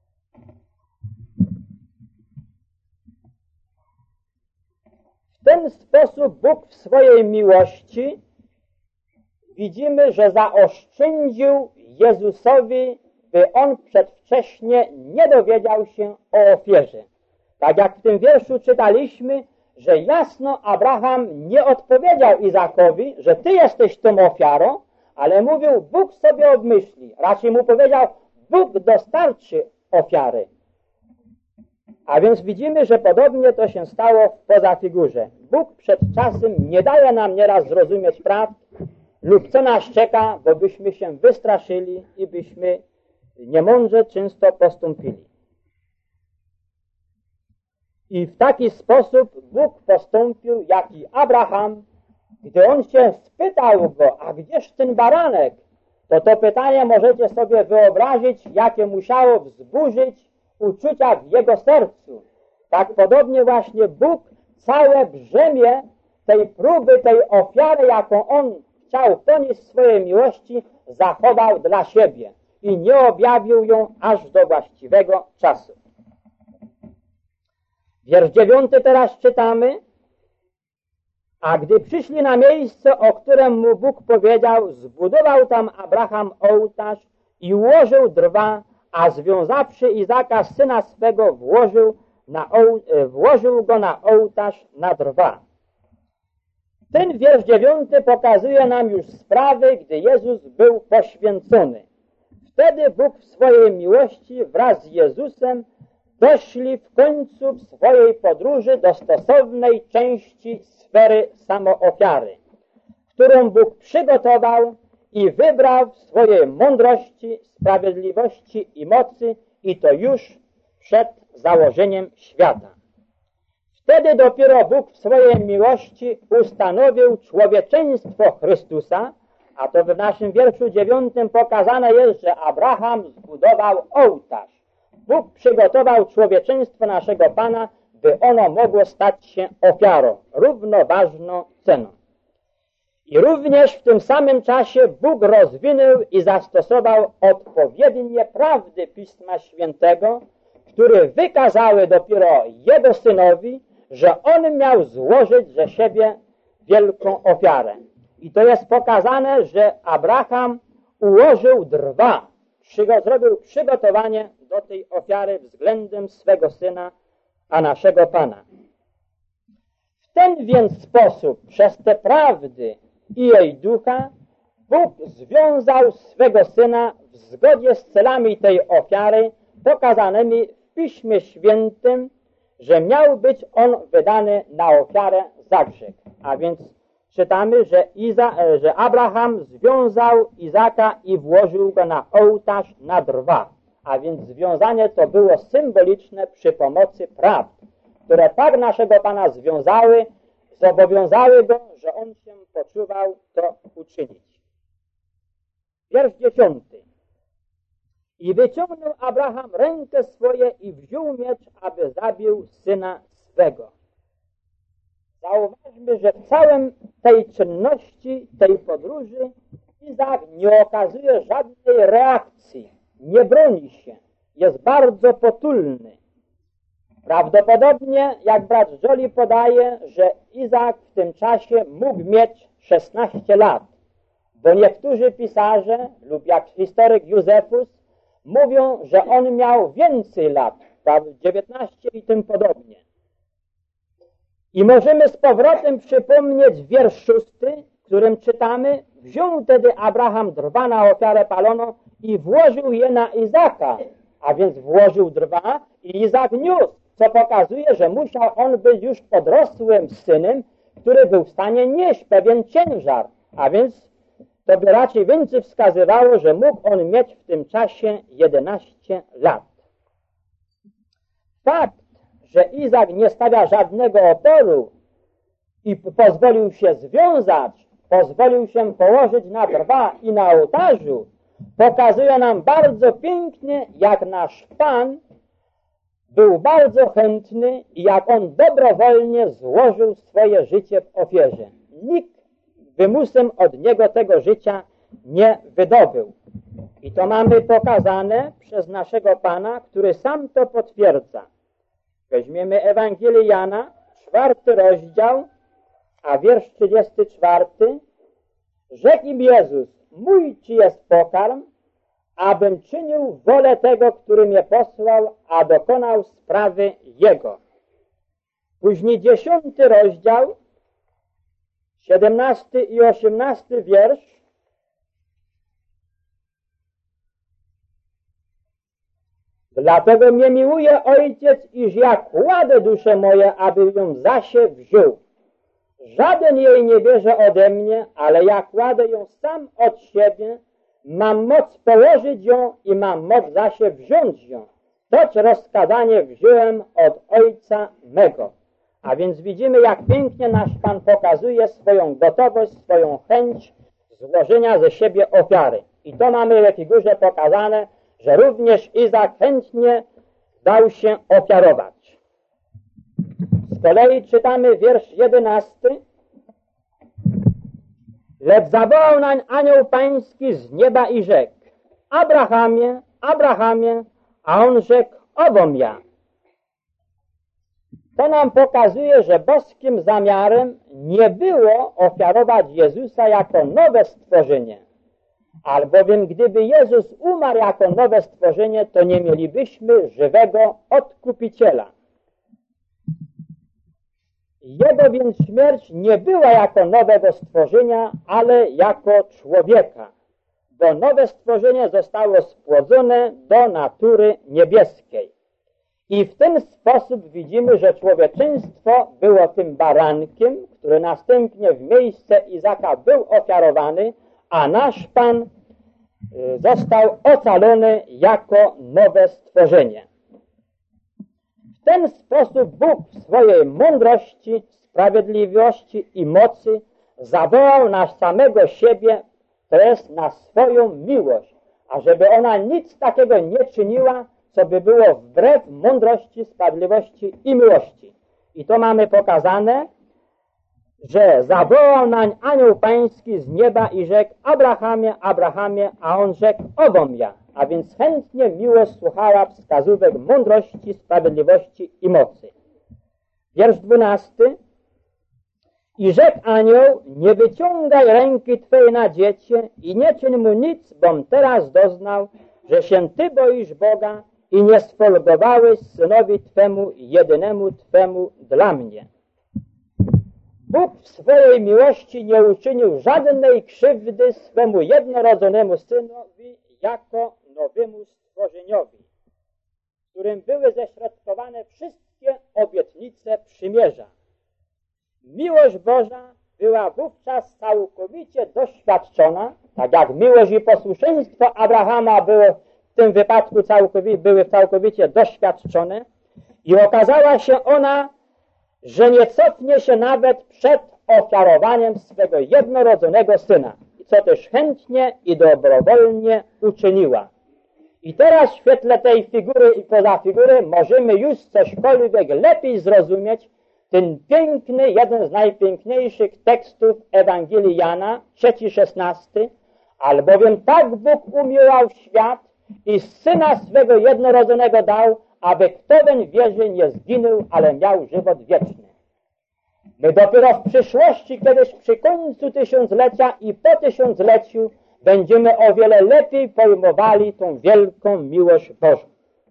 W ten sposób Bóg w swojej miłości widzimy, że zaoszczędził Jezusowi, by On przedwcześnie nie dowiedział się o ofierze. Tak jak w tym wierszu czytaliśmy, że jasno Abraham nie odpowiedział Izakowi, że ty jesteś tą ofiarą, ale mówił, Bóg sobie obmyśli. Raczej mu powiedział, Bóg dostarczy ofiary. A więc widzimy, że podobnie to się stało w pozafigurze. Bóg przed czasem nie daje nam nieraz zrozumieć prawd lub co nas czeka, bo byśmy się wystraszyli i byśmy niemądrze często postąpili. I w taki sposób Bóg postąpił, jak i Abraham, gdy on się spytał go, a gdzież ten baranek? To to pytanie możecie sobie wyobrazić, jakie musiało wzburzyć uczucia w jego sercu. Tak podobnie właśnie Bóg całe brzemię tej próby, tej ofiary, jaką on chciał ponieść swojej miłości, zachował dla siebie i nie objawił ją aż do właściwego czasu. Wiersz dziewiąty teraz czytamy. A gdy przyszli na miejsce, o którym mu Bóg powiedział, zbudował tam Abraham ołtarz i ułożył drwa, a związawszy Izaka, syna swego, włożył, na oł, włożył go na ołtarz na drwa. Ten wiersz dziewiąty pokazuje nam już sprawy, gdy Jezus był poświęcony. Wtedy Bóg w swojej miłości wraz z Jezusem doszli w końcu w swojej podróży do stosownej części sfery samoofiary, którą Bóg przygotował i wybrał w swojej mądrości, sprawiedliwości i mocy, i to już przed założeniem świata. Wtedy dopiero Bóg w swojej miłości ustanowił człowieczeństwo Chrystusa, a to w naszym wierszu dziewiątym pokazane jest, że Abraham zbudował ołtarz. Bóg przygotował człowieczeństwo naszego Pana, by ono mogło stać się ofiarą, równoważną ceną. I również w tym samym czasie Bóg rozwinął i zastosował odpowiednie prawdy Pisma Świętego, które wykazały dopiero Jego Synowi, że On miał złożyć ze siebie wielką ofiarę. I to jest pokazane, że Abraham ułożył drwa, zrobił przygotowanie do tej ofiary względem swego Syna, a naszego Pana. W ten więc sposób, przez te prawdy i jej ducha, Bóg związał swego Syna w zgodzie z celami tej ofiary pokazanymi w Piśmie Świętym, że miał być on wydany na ofiarę za grzech. A więc czytamy, że, Iza, że Abraham związał Izaka i włożył go na ołtarz na drwa. A więc związanie to było symboliczne przy pomocy prawd, które tak naszego Pana związały, zobowiązały go, że on się poczuwał to uczynić. Wiersz dziesiąty. I wyciągnął Abraham rękę swoje i wziął miecz, aby zabił syna swego. Zauważmy, że w całym tej czynności, tej podróży Izak nie okazuje żadnej reakcji, nie broni się, jest bardzo potulny. Prawdopodobnie, jak brat Jolie podaje, że Izak w tym czasie mógł mieć szesnaście lat, bo niektórzy pisarze lub jak historyk Józefus mówią, że on miał więcej lat, dziewiętnaście i tym podobnie. I możemy z powrotem przypomnieć wiersz szósty, w którym czytamy: wziął tedy Abraham drwa na ofiarę paloną i włożył je na Izaka, a więc włożył drwa i Izak niósł, co pokazuje, że musiał on być już podrosłym synem, który był w stanie nieść pewien ciężar, a więc to by raczej więcej wskazywało, że mógł on mieć w tym czasie jedenaście lat. Fakt, że Izak nie stawia żadnego oporu i pozwolił się związać, pozwolił się położyć na drwa i na ołtarzu, pokazuje nam bardzo pięknie, jak nasz Pan był bardzo chętny i jak on dobrowolnie złożył swoje życie w ofierze. Nikt wymusem od niego tego życia nie wydobył. I to mamy pokazane przez naszego Pana, który sam to potwierdza. Weźmiemy Ewangelię Jana, czwarty rozdział, a wiersz trzydziesty czwarty. Rzekł im Jezus: mój ci jest pokarm, abym czynił wolę tego, który mnie posłał, a dokonał sprawy Jego. Później dziesiąty rozdział, siedemnasty i osiemnasty wiersz. Dlatego mnie miłuje Ojciec, iż ja kładę duszę moje, aby ją zasie wziął. Żaden jej nie bierze ode mnie, ale ja kładę ją sam od siebie. Mam moc położyć ją i mam moc zasie wziąć ją. Toć rozkazanie wziąłem od Ojca mego. A więc widzimy, jak pięknie nasz Pan pokazuje swoją gotowość, swoją chęć złożenia ze siebie ofiary. I to mamy w figurze pokazane, że również Izak chętnie dał się ofiarować. Z kolei czytamy wiersz jedenasty. Lecz zawołał nań anioł pański z nieba i rzekł: Abrahamie, Abrahamie, a on rzekł: owom ja. To nam pokazuje, że boskim zamiarem nie było ofiarować Jezusa jako nowe stworzenie. Albowiem gdyby Jezus umarł jako nowe stworzenie, to nie mielibyśmy żywego Odkupiciela. Jego więc śmierć nie była jako nowego stworzenia, ale jako człowieka, bo nowe stworzenie zostało spłodzone do natury niebieskiej. I w ten sposób widzimy, że człowieczeństwo było tym barankiem, który następnie w miejsce Izaka był ofiarowany, a nasz Pan został ocalony jako nowe stworzenie. W ten sposób Bóg w swojej mądrości, sprawiedliwości i mocy zawołał na samego siebie, to jest na swoją miłość, ażeby ona nic takiego nie czyniła, co by było wbrew mądrości, sprawiedliwości i miłości. I to mamy pokazane, że zawołał nań anioł pański z nieba i rzekł: Abrahamie, Abrahamie, a on rzekł: owom ja. A więc chętnie miłość słuchała wskazówek mądrości, sprawiedliwości i mocy. Wiersz dwunasty. I rzekł anioł: nie wyciągaj ręki Twej na dziecię i nie czyń mu nic, bom teraz doznał, że się Ty boisz Boga i nie sfolgowałeś synowi Twemu, jedynemu Twemu dla mnie. Bóg w swojej miłości nie uczynił żadnej krzywdy swemu jednorodzonemu synowi jako nowemu stworzeniowi, w którym były ześrodkowane wszystkie obietnice przymierza. Miłość Boża była wówczas całkowicie doświadczona, tak jak miłość i posłuszeństwo Abrahama było w tym wypadku całkowicie, były całkowicie doświadczone i okazała się ona, że nie cofnie się nawet przed ofiarowaniem swego jednorodzonego syna, co też chętnie i dobrowolnie uczyniła. I teraz w świetle tej figury i poza figury możemy już cośkolwiek lepiej zrozumieć ten piękny, jeden z najpiękniejszych tekstów Ewangelii Jana, trzeci szesnasty, albowiem tak Bóg umiłował świat i Syna swego jednorodzonego dał, aby kto weń wierzy nie zginął, ale miał żywot wieczny. My dopiero w przyszłości, kiedyś przy końcu tysiąclecia i po tysiącleciu będziemy o wiele lepiej pojmowali tą wielką miłość Bożą.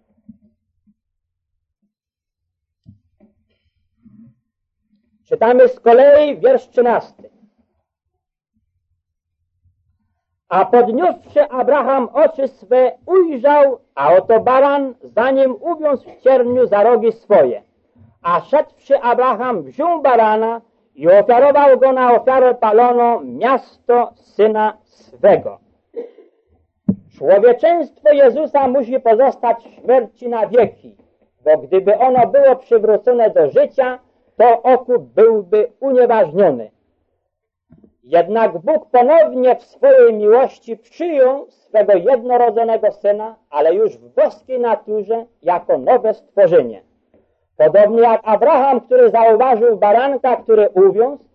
Czytamy z kolei wiersz trzynasty. A podniósłszy Abraham oczy swe, ujrzał, a oto baran, zanim uwiązł w cierniu za rogi swoje. A szedłszy Abraham wziął barana i ofiarował go na ofiarę paloną miasto Syna swego. Człowieczeństwo Jezusa musi pozostać w śmierci na wieki, bo gdyby ono było przywrócone do życia, to okup byłby unieważniony. Jednak Bóg ponownie w swojej miłości przyjął swego jednorodzonego Syna, ale już w boskiej naturze, jako nowe stworzenie. Podobnie jak Abraham, który zauważył baranka, który uwiązł,